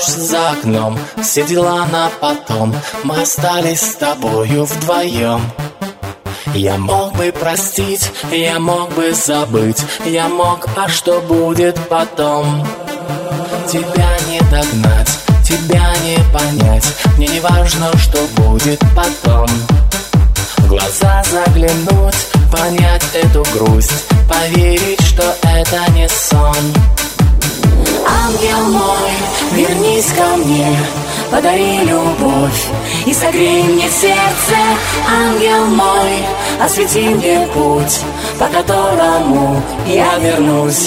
Дождь за окном, все дела на потом. Мы остались с тобою вдвоем. Я мог бы простить, я мог бы забыть, я мог, а что будет потом? Тебя не догнать, тебя не понять, мне не важно, что будет потом. В глаза заглянуть, понять эту грусть, поверить, что это не сон. Ангел мой, вернись ко мне, подари любовь и согрей мне сердце. Ангел мой, освети мне путь, по которому я вернусь.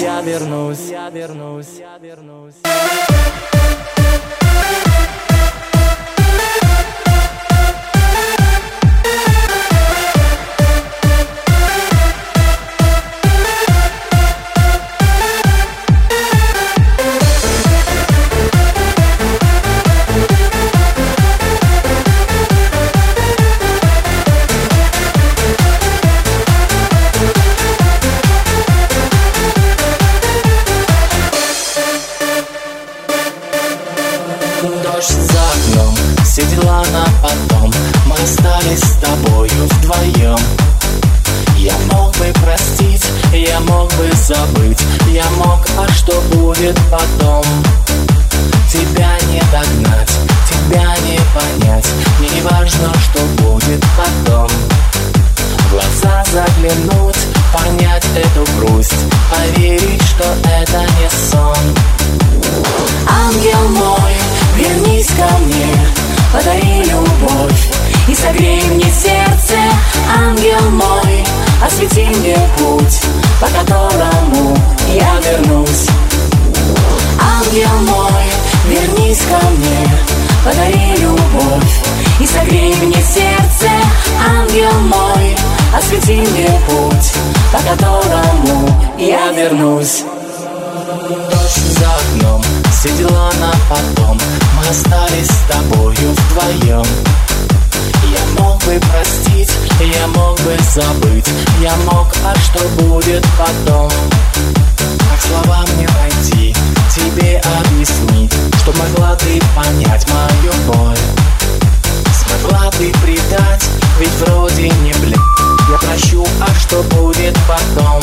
Дождь за окном, все дела на потом. Мы остались с тобою вдвоем. Я мог бы простить, я мог бы забыть, я мог, а что будет потом? Тебя не догнать, тебя не понять, мне не важно, что будет потом. В глаза заглянуть, понять эту грусть, поверить, что это не сон. Ангел мой, вернись ко мне, подари любовь и согрей мне сердце. Ангел мой, освети мне путь, по которому я вернусь. Ангел мой, вернись ко мне, подари любовь и согрей мне сердце. Ангел мой, освети мне путь, по которому я вернусь. Дождь за окном, все дела на потом. Мы остались с тобою вдвоем. Я мог бы простить, я мог бы забыть, я мог, а что будет потом? Как слова мне найти, тебе объяснить, что могла ты понять мою боль? Смогла ты предать, ведь вроде не блин. Я прощу, а что будет потом?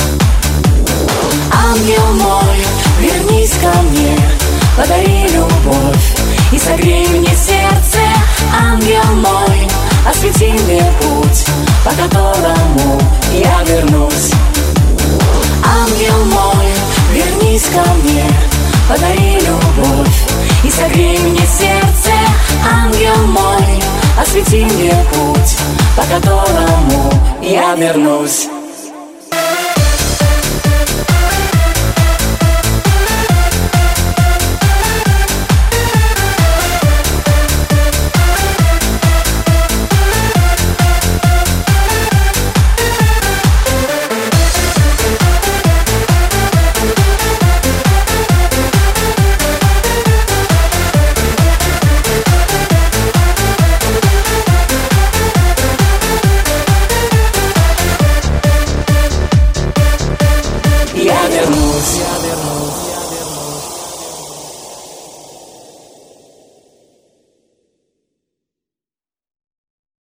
Ангел мой, вернись ко мне, подари любовь и согрей мне сердце. Ангел мой, освети мне путь, по которому я вернусь. Ангел мой, вернись ко мне, подари любовь и согрей мне сердце. Ангел мой, освети мне путь, по которому я вернусь.